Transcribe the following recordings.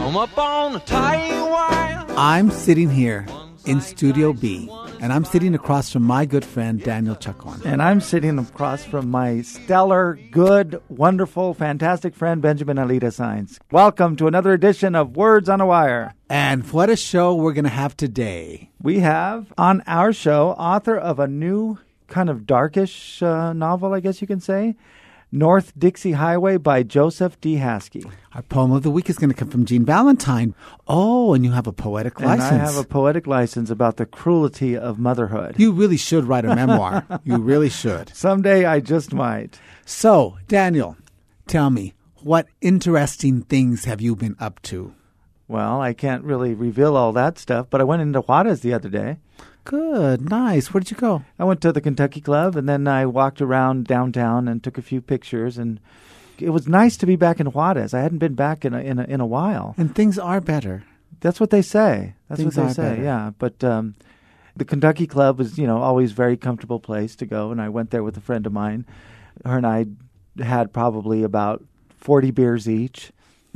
Come up on the tie wire. I'm sitting here in Studio B, and I'm sitting across from my good friend Daniel Chacon. And I'm sitting across from my stellar, good, wonderful, fantastic friend Benjamin Alita Sainz. Welcome to another edition of Words on a Wire. And what a show we're going to have today. We have on our show author of a new kind of darkish novel, I guess you can say, North Dixie Highway by Joseph D. Haskey. Our poem of the week is going to come from Jean Valentine. Oh, and you have a poetic license. And I have a poetic license about the cruelty of motherhood. You really should write a memoir. You really should. Someday I just might. So, Daniel, tell me, what interesting things have you been up to? Well, I can't really reveal all that stuff, but I went into Juarez the other day. Good, nice. Where did you go? I went to the Kentucky Club, and then I walked around downtown and took a few pictures, and it was nice to be back in Juarez. I hadn't been back in a while. And things are better. That's what they say. That's things what they say, better. yeah. But the Kentucky Club is, always a very comfortable place to go, and I went there with a friend of mine. Her and I had probably about 40 beers each.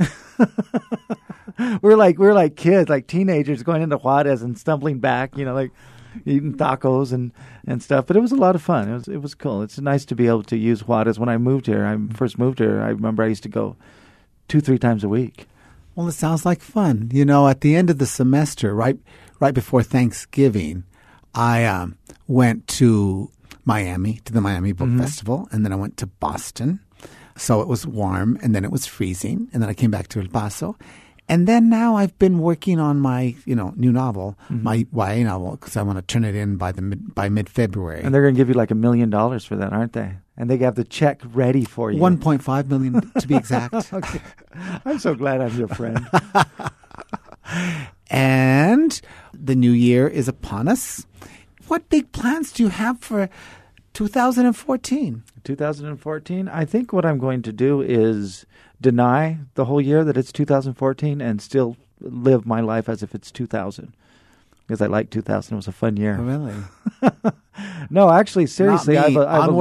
We're like kids, like teenagers going into Juarez and stumbling back, eating tacos and stuff. But it was a lot of fun. It was cool. It's nice to be able to use Juarez. When I first moved here, I remember I used to go 2-3 times a week. Well, it sounds like fun. At the end of the semester, right before Thanksgiving, I went to Miami, to the Miami Book Festival, and then I went to Boston. So it was warm, and then it was freezing, and then I came back to El Paso. And then now I've been working on my, new novel, my YA novel, because I want to turn it in by mid-February. And they're going to give you like $1 million for that, aren't they? And they have the check ready for you. 1.5 million to be exact. Okay. I'm so glad I'm your friend. And the new year is upon us. What big plans do you have for 2014? 2014, I think what I'm going to do is deny the whole year that it's 2014 and still live my life as if it's 2000. Because I like 2000. It was a fun year. Oh, really? No, actually, seriously, I have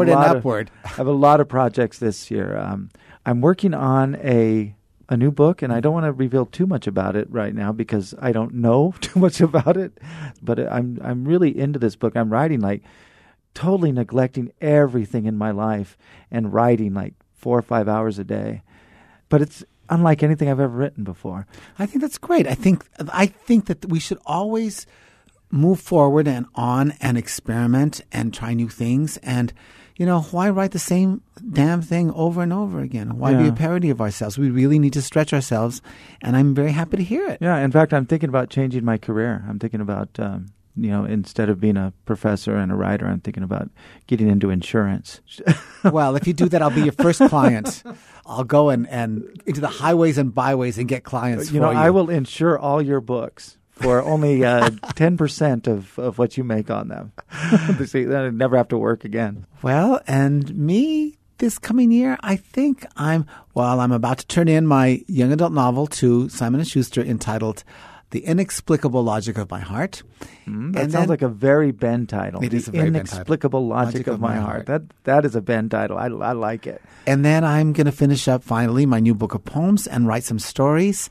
a lot of projects this year. I'm working on a new book, and I don't want to reveal too much about it right now because I don't know too much about it. But I'm really into this book. I'm writing totally neglecting everything in my life and writing 4 or 5 hours a day. But it's unlike anything I've ever written before. I think that's great. I think that we should always move forward and on and experiment and try new things. And, why write the same damn thing over and over again? Why be a parody of ourselves? We really need to stretch ourselves, and I'm very happy to hear it. Yeah, in fact, I'm thinking about changing my career. I'm thinking about... instead of being a professor and a writer, I'm thinking about getting into insurance. Well, if you do that, I'll be your first client. I'll go and into the highways and byways and get clients for you. I will insure all your books for only 10% of what you make on them. So I never have to work again. Well, and me this coming year, I think I'm about to turn in my young adult novel to Simon & Schuster entitled The Inexplicable Logic of My Heart. That sounds like a very Ben title. It is a very Ben title. The Inexplicable Logic of My Heart. That is a Ben title. I like it. And then I'm going to finish up finally my new book of poems and write some stories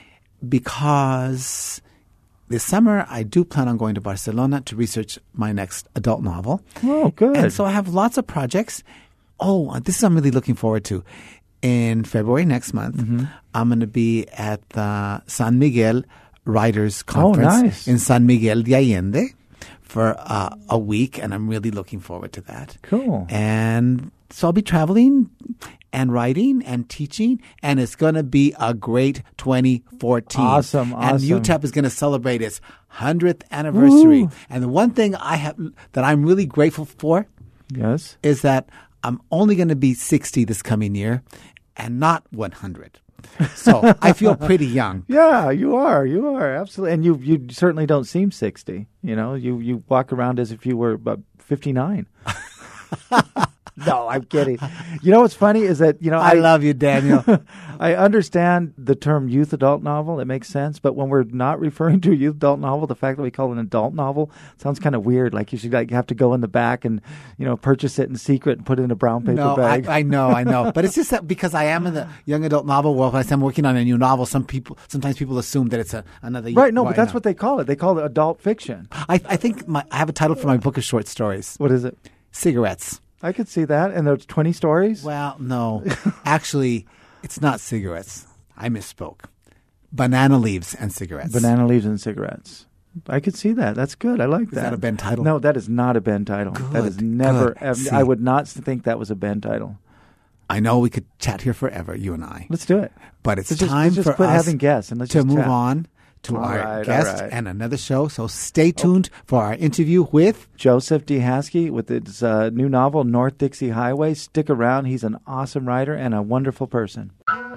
because this summer I do plan on going to Barcelona to research my next adult novel. Oh, good. And so I have lots of projects. Oh, this is I'm really looking forward to. In February next month, I'm going to be at the San Miguel Writers Conference in San Miguel de Allende for a week, and I'm really looking forward to that. Cool. And so I'll be traveling and writing and teaching, and it's going to be a great 2014. Awesome. And UTEP is going to celebrate its 100th anniversary. Ooh. And the one thing that I'm really grateful for is that I'm only going to be 60 this coming year and not 100. So I feel pretty young. Yeah, you are. You are. Absolutely. And you certainly don't seem 60. You walk around as if you were about 59. No, I'm kidding. You know what's funny is that, I love you, Daniel. I understand the term youth adult novel. It makes sense. But when we're not referring to a youth adult novel, the fact that we call it an adult novel sounds kind of weird. Like you should have to go in the back and, purchase it in secret and put it in a brown paper bag. I know. But it's just that because I am in the young adult novel world, when I'm working on a new novel, sometimes people assume that it's another. Right, no, but that's what they call it. They call it adult fiction. I think I have a title for my book of short stories. What is it? Cigarettes. I could see that. And there's 20 stories? Well, no. Actually, it's not cigarettes. I misspoke. Banana leaves and cigarettes. Banana leaves and cigarettes. I could see that. That's good. I like that. Is that a Ben title? No, that is not a Ben title. Good, that is never. good. I would not think that was a Ben title. I know we could chat here forever, you and I. Let's do it. But it's time for quit us having guests and let's to just move chat. on to our guest and another show. So stay tuned for our interview with Joseph D. Haskey with his new novel, North Dixie Highway. Stick around. He's an awesome writer and a wonderful person.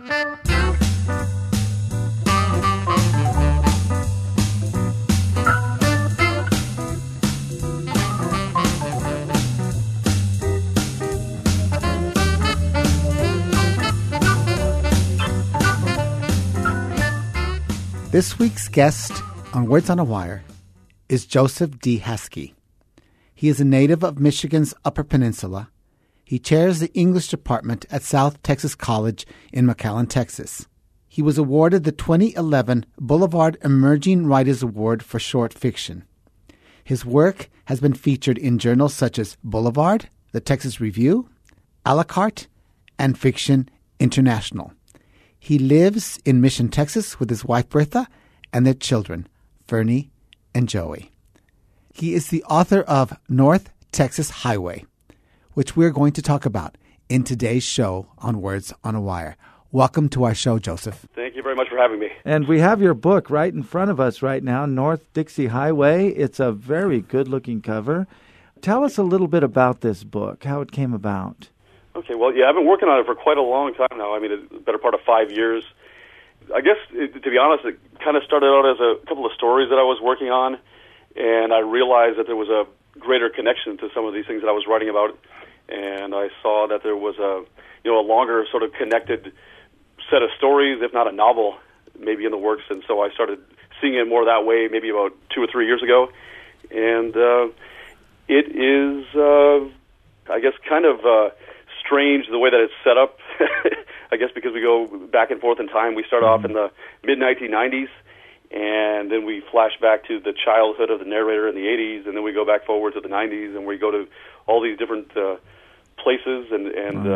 This week's guest on Words on a Wire is Joseph D. Haskey. He is a native of Michigan's Upper Peninsula. He chairs the English department at South Texas College in McAllen, Texas. He was awarded the 2011 Boulevard Emerging Writers Award for short fiction. His work has been featured in journals such as Boulevard, the Texas Review, A la Carte, and Fiction International. He lives in Mission, Texas with his wife, Bertha, and their children, Fernie and Joey. He is the author of North Texas Highway, which we're going to talk about in today's show on Words on a Wire. Welcome to our show, Joseph. Thank you very much for having me. And we have your book right in front of us right now, North Dixie Highway. It's a very good-looking cover. Tell us a little bit about this book, how it came about. Okay, well, yeah, I've been working on it for quite a long time now. I mean, a better part of 5 years. I guess, to be honest, it kind of started out as a couple of stories that I was working on, and I realized that there was a greater connection to some of these things that I was writing about, and I saw that there was a longer sort of connected set of stories, if not a novel, maybe in the works, and so I started seeing it more that way maybe about 2 or 3 years ago, and it is, I guess, kind of strange the way that it's set up. I guess because we go back and forth in time. We start off in the mid-1990s, and then we flash back to the childhood of the narrator in the 80s, and then we go back forward to the 90s, and we go to all these different places, and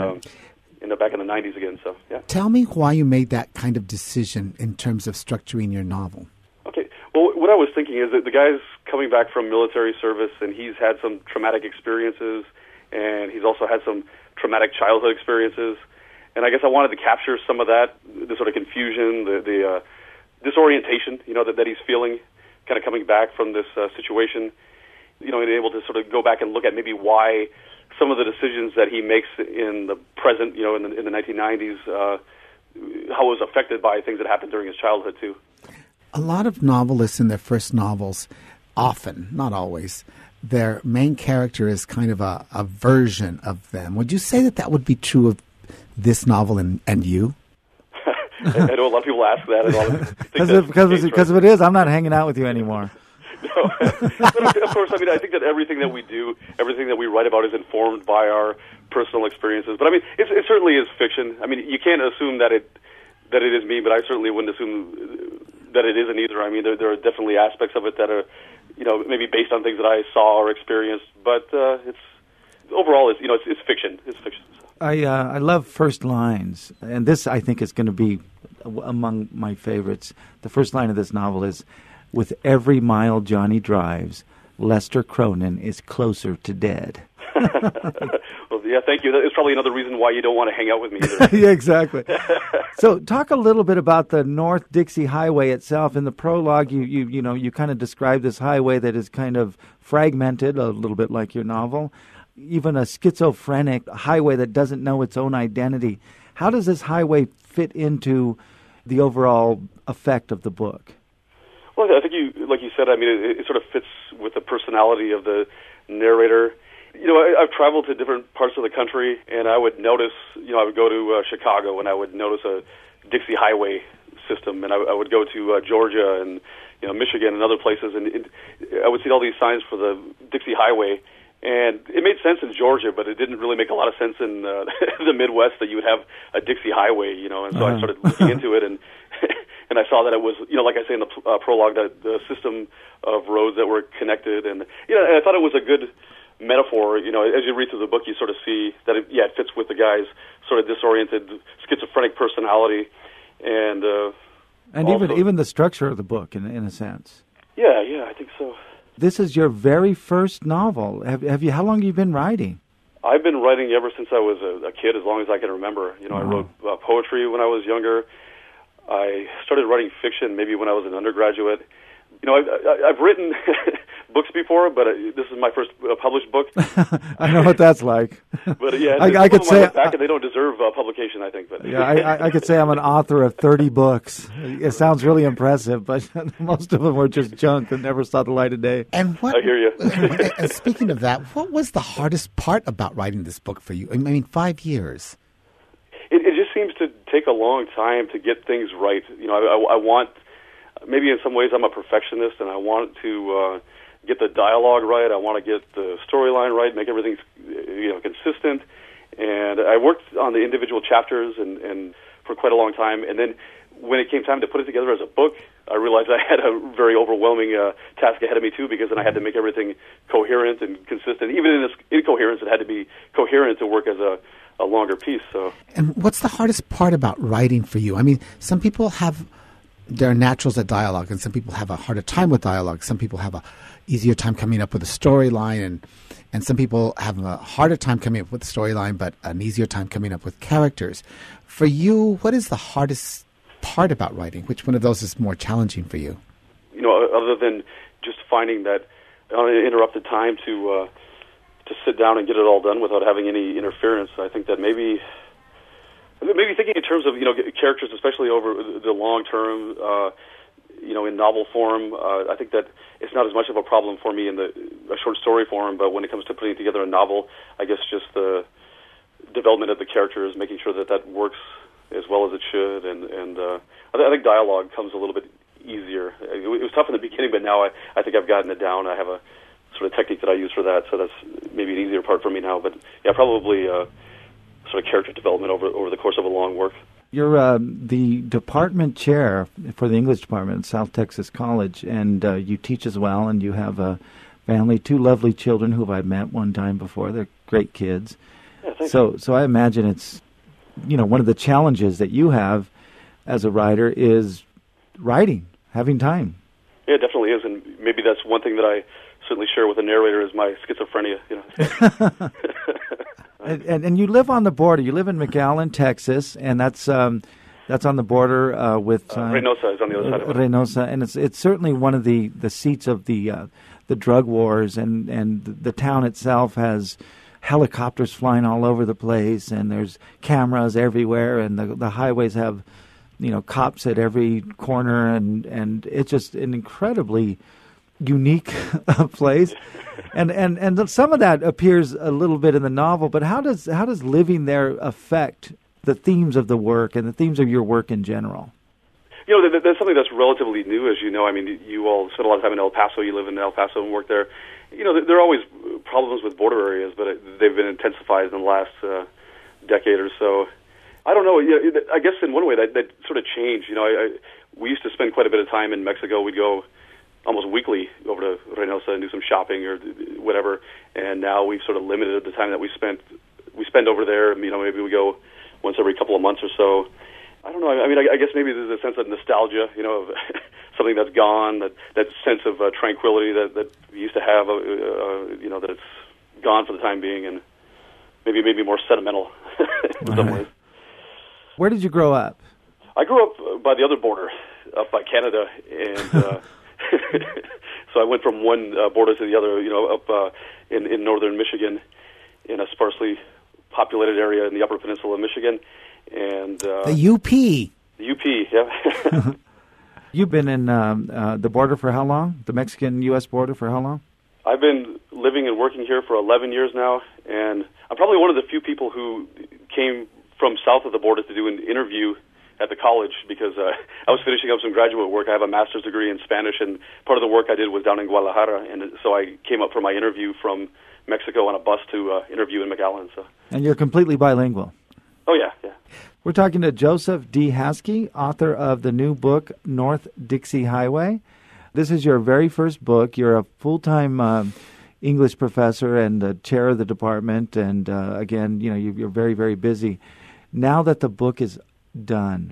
end up back in the 90s again. So, yeah. Tell me why you made that kind of decision in terms of structuring your novel. Okay. Well, what I was thinking is that the guy's coming back from military service, and he's had some traumatic experiences, and he's also had some traumatic childhood experiences. And I guess I wanted to capture some of that, the sort of confusion, the disorientation, that he's feeling, kind of coming back from this situation, and able to sort of go back and look at maybe why some of the decisions that he makes in the present, in the 1990s, how it was affected by things that happened during his childhood too. A lot of novelists in their first novels, often, not always, their main character is kind of a version of them. Would you say that would be true of this novel and you? I know a lot of people ask that. Because if it is, I'm not hanging out with you anymore. No. But of course, I mean, I think that everything that we do, everything that we write about is informed by our personal experiences. But I mean, it certainly is fiction. I mean, you can't assume that it is me, but I certainly wouldn't assume that it isn't either. I mean, there are definitely aspects of it that are, maybe based on things that I saw or experienced. But it's fiction. It's fiction. I love first lines, and this I think is going to be among my favorites. The first line of this novel is, "With every mile Johnny drives, Lester Cronin is closer to dead." Well, yeah, thank you. That is probably another reason why you don't want to hang out with me either. Yeah, exactly. So talk a little bit about the North Dixie Highway itself. In the prologue, you kind of describe this highway that is kind of fragmented, a little bit like your novel, even a schizophrenic highway that doesn't know its own identity. How does this highway fit into the overall effect of the book? Well, I think like you said, I mean, it sort of fits with the personality of the narrator. I've traveled to different parts of the country, and I would notice, I would go to Chicago, and I would notice a Dixie Highway system, and I would go to Georgia and Michigan and other places, and I would see all these signs for the Dixie Highway, and it made sense in Georgia, but it didn't really make a lot of sense in the Midwest that you would have a Dixie Highway, and so I started looking into it, and and I saw that it was, like I say in the prologue, that the system of roads that were connected, and and I thought it was a good metaphor. As you read through the book, you sort of see that it fits with the guy's sort of disoriented, schizophrenic personality, and even the structure of the book, in a sense. Yeah, I think so. This is your very first novel. Have you? How long have you been writing? I've been writing ever since I was a kid, as long as I can remember. I wrote poetry when I was younger. I started writing fiction maybe when I was an undergraduate. I've written books before, but this is my first published book. I know what that's like. But I could say back and they don't deserve publication, I think. But I could say I'm an author of 30 books. It sounds really impressive, but most of them were just junk that never saw the light of day. And I hear you. And speaking of that, what was the hardest part about writing this book for you? I mean, 5 years. It just seems to take a long time to get things right. I want. Maybe in some ways I'm a perfectionist, and I want to get the dialogue right. I want to get the storyline right, make everything consistent. And I worked on the individual chapters and for quite a long time. And then when it came time to put it together as a book, I realized I had a very overwhelming task ahead of me too, because then I had to make everything coherent and consistent. Even in this incoherence, it had to be coherent to work as a longer piece. So. And what's the hardest part about writing for you? I mean, some people they're naturals at dialogue, and some people have a harder time with dialogue. Some people have a easier time coming up with a storyline, and some people have a harder time coming up with a storyline, but an easier time coming up with characters. For you, what is the hardest part about writing? Which one of those is more challenging for you? Other than just finding that uninterrupted time to sit down and get it all done without having any interference, I think that maybe thinking in terms of characters, especially over the long term, in novel form. I think that it's not as much of a problem for me in a short story form, but when it comes to putting together a novel, I guess just the development of the characters, making sure that works as well as it should, and I think dialogue comes a little bit easier. It was tough in the beginning, but now I think I've gotten it down. I have a sort of technique that I use for that, so that's maybe an easier part for me now. But yeah, probably. Sort of character development over the course of a long work. You're the department chair for the English department at South Texas College, and you teach as well, and you have a family, 2 lovely children who I've met one time before. They're great kids. Yeah, thank you. So I imagine it's, one of the challenges that you have as a writer is writing, having time. Yeah, it definitely is, and maybe that's one thing that I certainly share with the narrator is my schizophrenia. And you live on the border. You live in McAllen, Texas, and that's on the border with Reynosa is on the other side of it. Reynosa, and it's certainly one of the seats of the drug wars, and the town itself has helicopters flying all over the place, and there's cameras everywhere, and the highways have cops at every corner, and it's just an incredibly unique place, and some of that appears a little bit in the novel. But how does living there affect the themes of the work and the themes of your work in general? That's something that's relatively new, as you know. I mean, you all spend a lot of time in El Paso. You live in El Paso and work there. There are always problems with border areas, but they've been intensified in the last decade or so. I don't know. I guess in one way that sort of changed. We used to spend quite a bit of time in Mexico. We'd go almost weekly over to Reynosa and do some shopping or whatever. And now we've sort of limited the time that we spend over there. Maybe we go once every couple of months or so. I don't know. I mean, I guess maybe there's a sense of nostalgia, of something that's gone, that sense of tranquility that we used to have, that it's gone for the time being, and maybe more sentimental in some ways. Where did you grow up? I grew up by the other border, up by Canada, and so I went from one border to the other, up in northern Michigan, in a sparsely populated area in the Upper Peninsula of Michigan. And the UP. The UP, yeah. You've been in the border for how long? The Mexican-U.S. border for how long? I've been living and working here for 11 years now, and I'm probably one of the few people who came from south of the border to do an interview at the college because I was finishing up some graduate work. I have a master's degree in Spanish, and part of the work I did was down in Guadalajara, and so I came up for my interview from Mexico on a bus to interview in McAllen. So. And you're completely bilingual. Oh, yeah, yeah. We're talking to Joseph D. Haskey, author of the new book, North Dixie Highway. This is your very first book. You're a full-time English professor and the chair of the department, and again, you know, you're very, very busy. Now that the book is done,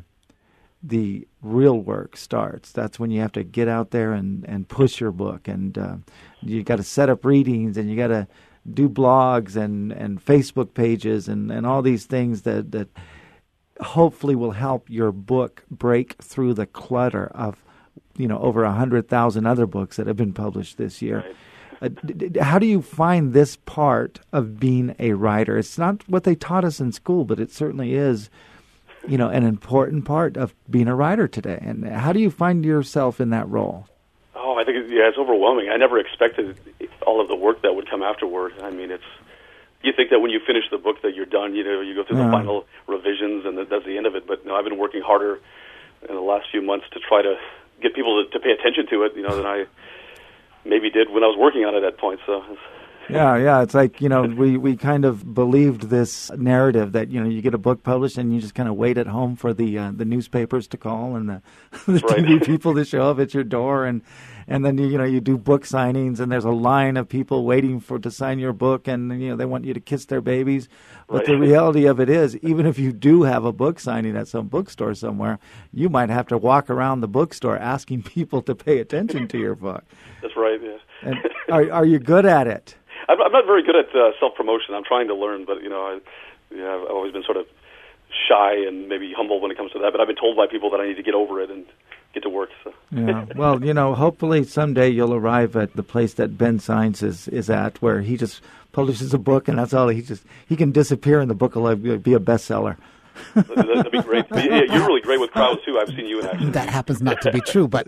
the real work starts. That's when you have to get out there and push your book, and you got to set up readings, and you got to do blogs and Facebook pages and all these things that hopefully will help your book break through the clutter of, you know, over 100,000 other books that have been published this year. Right. How do you find this part of being a writer? It's not what they taught us in school, but it certainly is, you know, an important part of being a writer today. And how do you find yourself in that role? Oh, I think it's overwhelming. I never expected all of the work that would come afterward. I mean, you think that when you finish the book that you're done, you know, you go through the final revisions and that's the end of it. But no, I've been working harder in the last few months to try to get people to pay attention to it, you know, than I maybe did when I was working on it at that point. So. Yeah. It's like, you know, we kind of believed this narrative that, you know, you get a book published and you just kind of wait at home for the newspapers to call and the TV people to show up at your door, and then you do book signings and there's a line of people waiting to sign your book, and you know they want you to kiss their babies. But the reality of it is, even if you do have a book signing at some bookstore somewhere, you might have to walk around the bookstore asking people to pay attention to your book. That's right. Yeah. And are you good at it? I'm not very good at self-promotion. I'm trying to learn, but, you know, I've always been sort of shy and maybe humble when it comes to that. But I've been told by people that I need to get over it and get to work. So. Yeah. Well, you know, hopefully someday you'll arrive at the place that Ben Saenz is at, where he just publishes a book and that's all. He can disappear and the book will be a bestseller. That'd be great. Yeah, you're really great with crowds, too. I've seen you in action. That happens not to be true, but...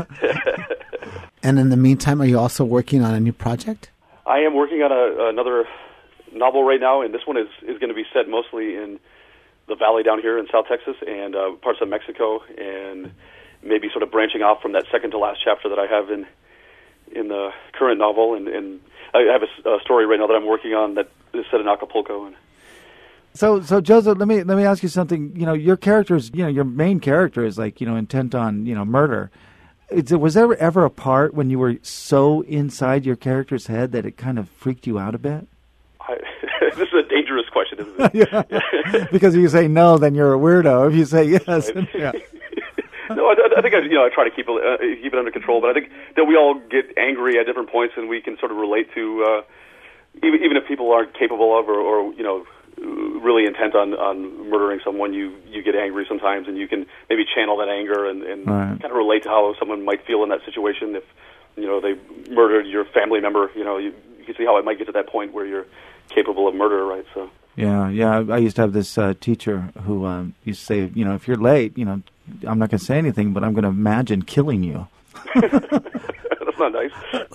And in the meantime, are you also working on a new project? I am working on another novel right now, and this one is going to be set mostly in the valley down here in South Texas and parts of Mexico, and maybe sort of branching off from that second to last chapter that I have in the current novel. And I have a story right now that I'm working on that is set in Acapulco. And So Joseph, let me ask you something. You know, your main character is like, you know, intent on, you know, murder. Was there ever a part when you were so inside your character's head that it kind of freaked you out a bit? This is a dangerous question, isn't it? Yeah. Because if you say no, then you're a weirdo. If you say yes, right. Yeah. No, I think I try to keep it under control. But I think that we all get angry at different points, and we can sort of relate to even if people aren't capable of or you know, really intent on murdering someone, you get angry sometimes, and you can maybe channel that anger and right. kind of relate to how someone might feel in that situation. If, you know, they murdered your family member, you know, you can see how it might get to that point where you're capable of murder, right? So. Yeah. I used to have this teacher who used to say, you know, if you're late, you know, I'm not going to say anything, but I'm going to imagine killing you. That's not nice.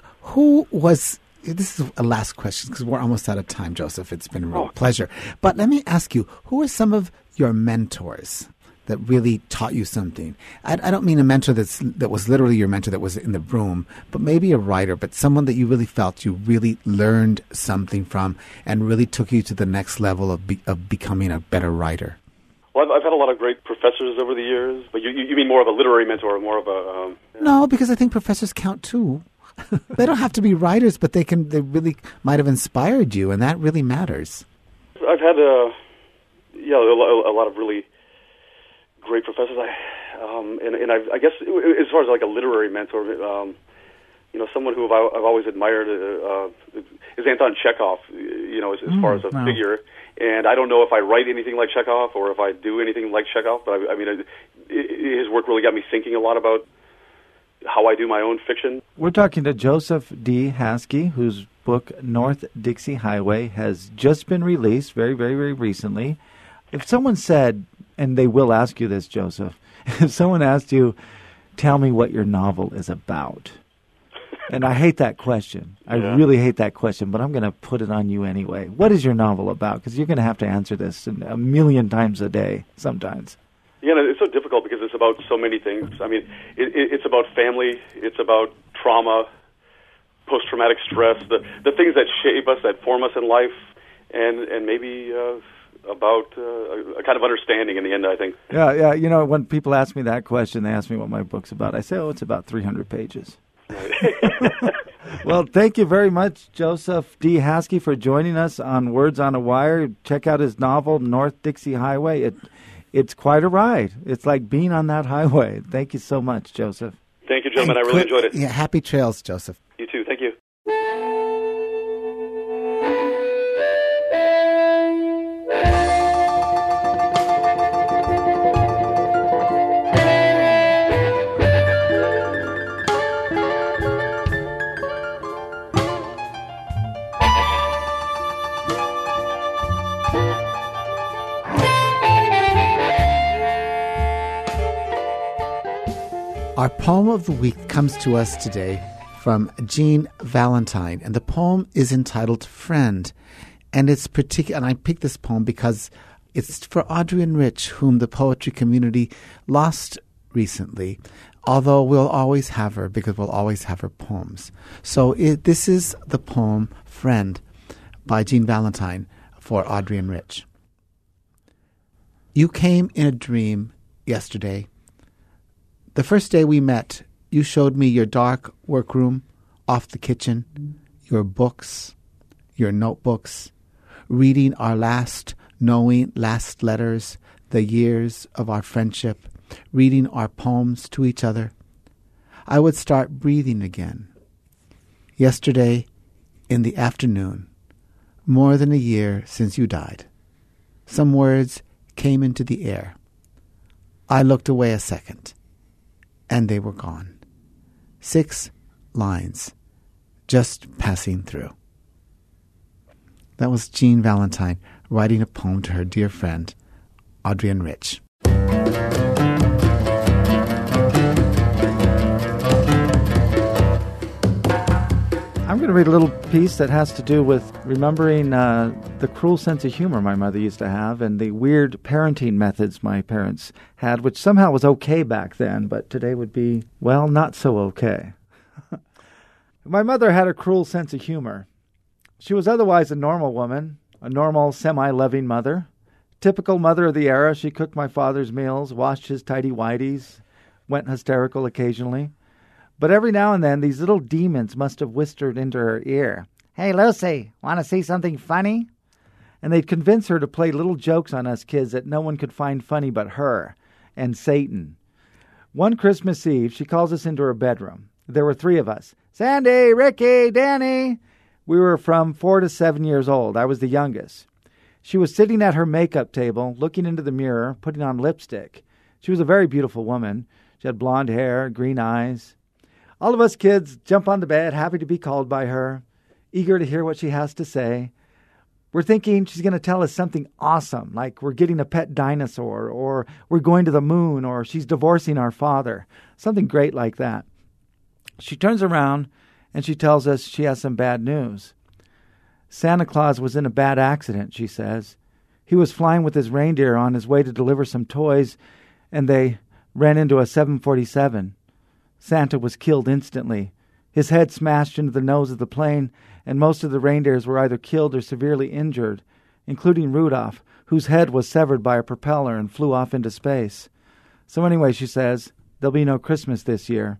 This is a last question because we're almost out of time, Joseph. It's been a real pleasure. But let me ask you, who are some of your mentors that really taught you something? I don't mean a mentor that was literally your mentor that was in the room, but maybe a writer, but someone that you really felt you really learned something from and really took you to the next level of becoming a better writer. Well, I've had a lot of great professors over the years, but you mean more of a literary mentor, more of a... No, because I think professors count too. They don't have to be writers, but they really might have inspired you, and that really matters. I've had a lot of really great professors. And I guess as far as like a literary mentor, you know, someone who I've always admired is Anton Chekhov. You know, as far as a figure. And I don't know if I write anything like Chekhov or if I do anything like Chekhov, but I mean, his work really got me thinking a lot about how I do my own fiction. We're talking to Joseph D. Haskey, whose book North Dixie Highway has just been released very, very, very recently. If someone said, and they will ask you this, Joseph, if someone asked you, tell me what your novel is about, And I hate that question. I really hate that question, but I'm going to put it on you anyway. What is your novel about? Because you're going to have to answer this a million times a day sometimes. Yeah, it's so difficult because it's about so many things. I mean, it's about family, it's about trauma, post-traumatic stress, the things that shape us, that form us in life, and maybe about a kind of understanding in the end, I think. Yeah. You know, when people ask me that question, they ask me what my book's about. I say, it's about 300 pages. Right. Well, thank you very much, Joseph D. Haskey, for joining us on Words on a Wire. Check out his novel, North Dixie Highway. It's quite a ride. It's like being on that highway. Thank you so much, Joseph. Thank you, gentlemen. I really enjoyed it. Yeah, happy trails, Joseph. You too. Thank you. Our poem of the week comes to us today from Jean Valentine, and the poem is entitled Friend. And it's and I picked this poem because it's for Adrienne Rich, whom the poetry community lost recently, although we'll always have her because we'll always have her poems. So this is the poem Friend by Jean Valentine for Adrienne Rich. You came in a dream yesterday. The first day we met, you showed me your dark workroom off the kitchen, your books, your notebooks, reading our last letters, the years of our friendship, reading our poems to each other. I would start breathing again. Yesterday, in the afternoon, more than a year since you died, some words came into the air. I looked away a second. And they were gone. 6 lines, just passing through. That was Jean Valentine writing a poem to her dear friend, Adrienne Rich. I'm going to read a little piece that has to do with remembering the cruel sense of humor my mother used to have and the weird parenting methods my parents had, which somehow was okay back then, but today would be, well, not so okay. My mother had a cruel sense of humor. She was otherwise a normal woman, a normal, semi-loving mother. Typical mother of the era, she cooked my father's meals, washed his tighty-whities, went hysterical occasionally. But every now and then, these little demons must have whispered into her ear, "Hey, Lucy, want to see something funny?" And they'd convince her to play little jokes on us kids that no one could find funny but her and Satan. One Christmas Eve, she calls us into her bedroom. There were 3 of us. Sandy, Ricky, Danny. We were from 4 to 7 years old. I was the youngest. She was sitting at her makeup table, looking into the mirror, putting on lipstick. She was a very beautiful woman. She had blonde hair, green eyes. All of us kids jump on the bed, happy to be called by her, eager to hear what she has to say. We're thinking she's going to tell us something awesome, like we're getting a pet dinosaur, or we're going to the moon, or she's divorcing our father, something great like that. She turns around and she tells us she has some bad news. Santa Claus was in a bad accident, she says. He was flying with his reindeer on his way to deliver some toys, and they ran into a 747. Santa was killed instantly. His head smashed into the nose of the plane, and most of the reindeers were either killed or severely injured, including Rudolph, whose head was severed by a propeller and flew off into space. So anyway, she says, there'll be no Christmas this year.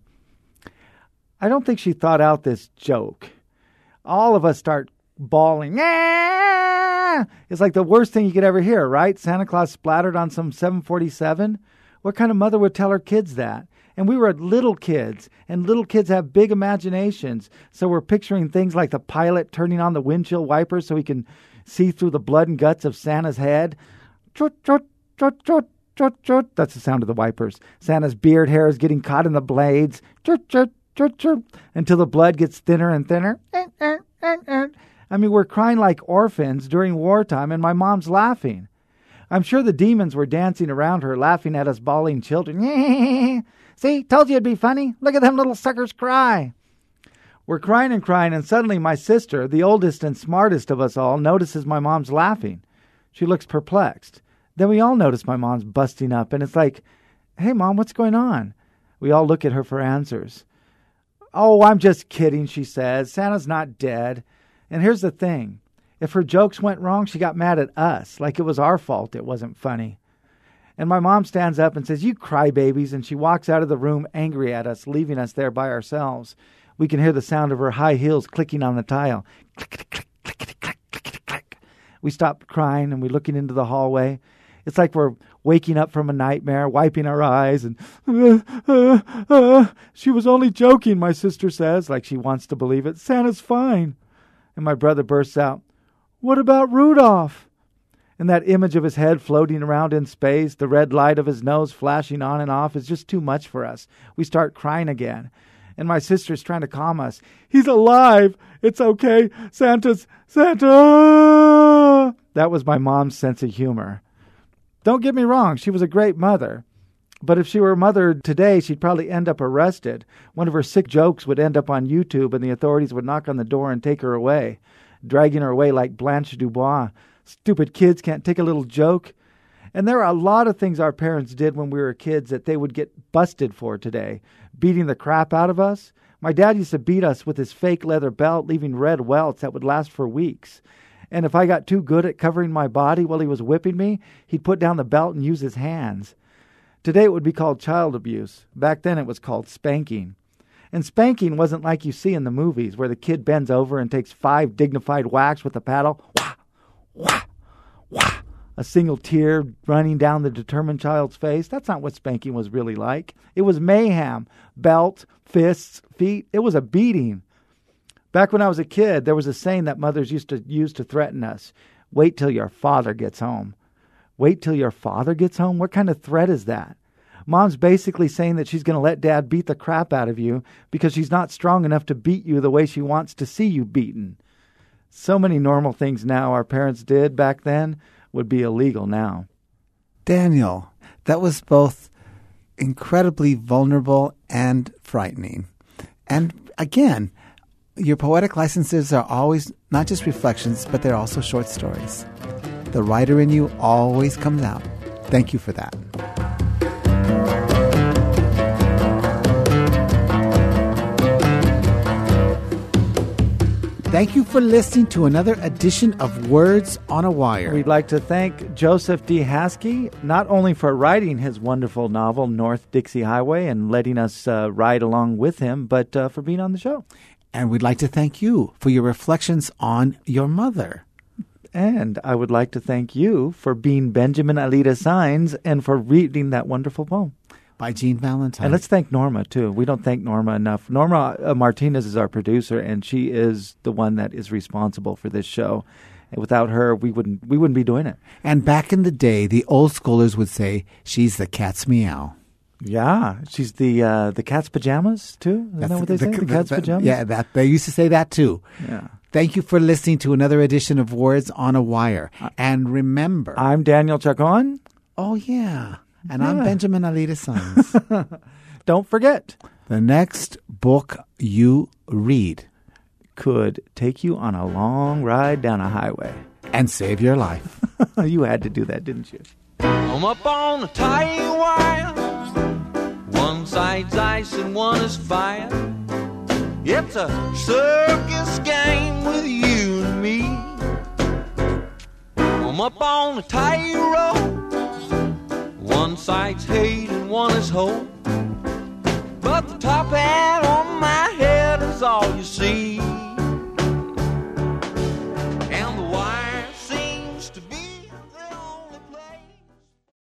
I don't think she thought out this joke. All of us start bawling. Ah! It's like the worst thing you could ever hear, right? Santa Claus splattered on some 747. What kind of mother would tell her kids that? And we were little kids, and little kids have big imaginations. So we're picturing things like the pilot turning on the windshield wipers so he can see through the blood and guts of Santa's head. Chut, chut, chut, chut, chut, chut. That's the sound of the wipers. Santa's beard hair is getting caught in the blades. Chut, chut, chut, chut, until the blood gets thinner and thinner. I mean, we're crying like orphans during wartime, and my mom's laughing. I'm sure the demons were dancing around her, laughing at us bawling children. See, told you it'd be funny. Look at them little suckers cry. We're crying and crying, and suddenly my sister, the oldest and smartest of us all, notices my mom's laughing. She looks perplexed. Then we all notice my mom's busting up, and it's like, hey, Mom, what's going on? We all look at her for answers. Oh, I'm just kidding, she says. Santa's not dead. And here's the thing. If her jokes went wrong, she got mad at us, like it was our fault it wasn't funny. And my mom stands up and says, you crybabies, and she walks out of the room angry at us, leaving us there by ourselves. We can hear the sound of her high heels clicking on the tile. Click, click, click, click, click, click, click. We stop crying and we're looking into the hallway. It's like we're waking up from a nightmare, wiping our eyes, and she was only joking, my sister says, like she wants to believe it. Santa's fine. And my brother bursts out, what about Rudolph? And that image of his head floating around in space, the red light of his nose flashing on and off is just too much for us. We start crying again. And my sister's trying to calm us. He's alive. It's okay. Santa. That was my mom's sense of humor. Don't get me wrong. She was a great mother. But if she were a mother today, she'd probably end up arrested. One of her sick jokes would end up on YouTube, and the authorities would knock on the door and take her away, dragging her away like Blanche Dubois. Stupid kids can't take a little joke. And there are a lot of things our parents did when we were kids that they would get busted for today. Beating the crap out of us. My dad used to beat us with his fake leather belt, leaving red welts that would last for weeks. And if I got too good at covering my body while he was whipping me, he'd put down the belt and use his hands. Today it would be called child abuse. Back then it was called spanking. And spanking wasn't like you see in the movies, where the kid bends over and takes 5 dignified whacks with a paddle. Wah, wah, wah. A single tear running down the determined child's face. That's not what spanking was really like. It was mayhem. Belt, fists, feet. It was a beating. Back when I was a kid, there was a saying that mothers used to use to threaten us. Wait till your father gets home. Wait till your father gets home? What kind of threat is that? Mom's basically saying that she's going to let Dad beat the crap out of you because she's not strong enough to beat you the way she wants to see you beaten. So many normal things now our parents did back then would be illegal now. Daniel, that was both incredibly vulnerable and frightening. And again, your poetic licenses are always not just reflections, but they're also short stories. The writer in you always comes out. Thank you for that. Thank you for listening to another edition of Words on a Wire. We'd like to thank Joseph D. Haskey, not only for writing his wonderful novel, North Dixie Highway, and letting us ride along with him, but for being on the show. And we'd like to thank you for your reflections on your mother. And I would like to thank you for being Benjamin Alida Saenz and for reading that wonderful poem. By Jean Valentine. And let's thank Norma, too. We don't thank Norma enough. Norma Martinez is our producer, and she is the one that is responsible for this show. And without her, we wouldn't be doing it. And back in the day, the old schoolers would say, she's the cat's meow. Yeah, she's the cat's pajamas, too? Isn't that what they say? The cat's pajamas? Yeah, they used to say that, too. Yeah. Thank you for listening to another edition of Words on a Wire. And remember... I'm Daniel Chacon. Oh, yeah. And I'm Benjamin Alida Saenz. Don't forget, the next book you read could take you on a long ride down a highway. And save your life. You had to do that, didn't you? I'm up on a tight wire. One side's ice and one is fire. It's a circus game with you and me. I'm up on a tight rope. One side's hate and one is hope. But the top hat on my head is all you see.